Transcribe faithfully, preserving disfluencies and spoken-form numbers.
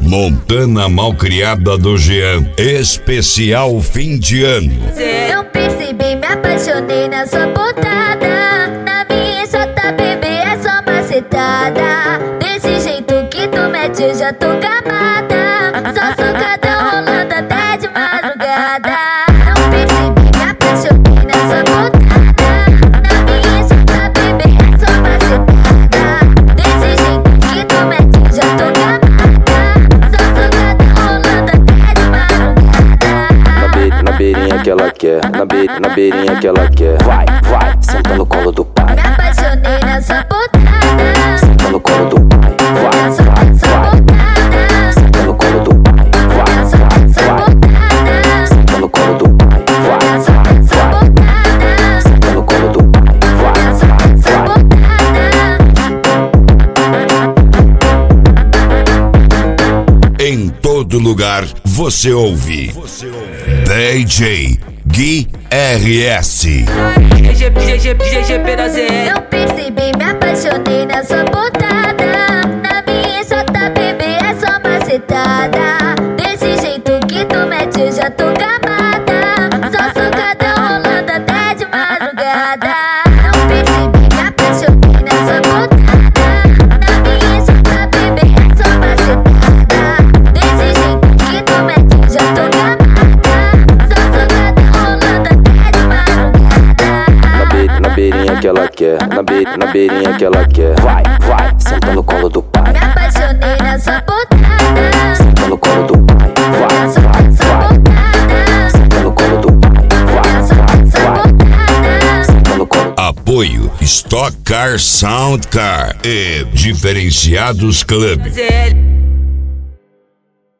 Montana Malcriada do Jean, especial fim de ano. Não percebi, me apaixonei na sua botada. Na minha J B B é só macetada. Desse jeito que tu mete eu já tô gamada. Só socada rolando até de madrugada. Não percebi, me apaixonei na sua botada. Na minha J B B é só macetada. Desse jeito que tu mete eu já tô gamada. Só socada rolando até de madrugada. Na beirinha que ela quer, na, be na beirinha que ela quer. Vai, vai, senta no colo do pai. Me apaixonei na sua botada. Senta no colo do pai. Vai, vai, vai. Senta no colo do pai. Vai, vai, vai. Senta no colo do pai. Vai, vai, vai. Senta no colo do pai. Vai, vai. Em todo lugar você ouve D J Gui R S. Não percebi, me apaixonei na sua botada. Na minha J B B é só macetada. Desse jeito que tu mete eu já tô gamada. Só socada rolando até de madrugada. Não percebi, me apaixonei na sua botada. Na minha J B B é só macetada. Desse jeito que tu mete eu já tô gamada. Só socada rolando até de madrugada. Na beirinha que ela quer, na, be na beirinha que ela quer. Vai, vai, senta no colo do pai. Me apaixonei na sua botada. Senta no colo do pai. Vai, vai, vai. Senta no colo do pai. Vai, vai, vai. Senta no colo. Apoio Stock Car Sound Car e Diferenciados Club.